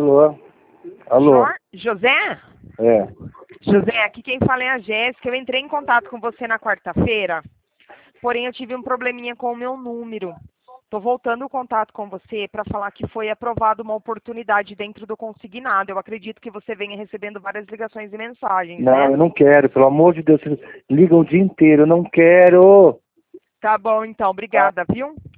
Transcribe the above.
Alô? Alô? José? É. José, aqui quem fala é a Jéssica. Eu entrei em contato com você na quarta-feira, porém eu tive um probleminha com o meu número. Estou voltando o contato com você para falar que foi aprovada uma oportunidade dentro do consignado. Eu acredito que você venha recebendo várias ligações e mensagens, Não, né? eu não quero, pelo amor de Deus, vocês ligam o dia inteiro, eu não quero. Tá bom, então. Obrigada, viu?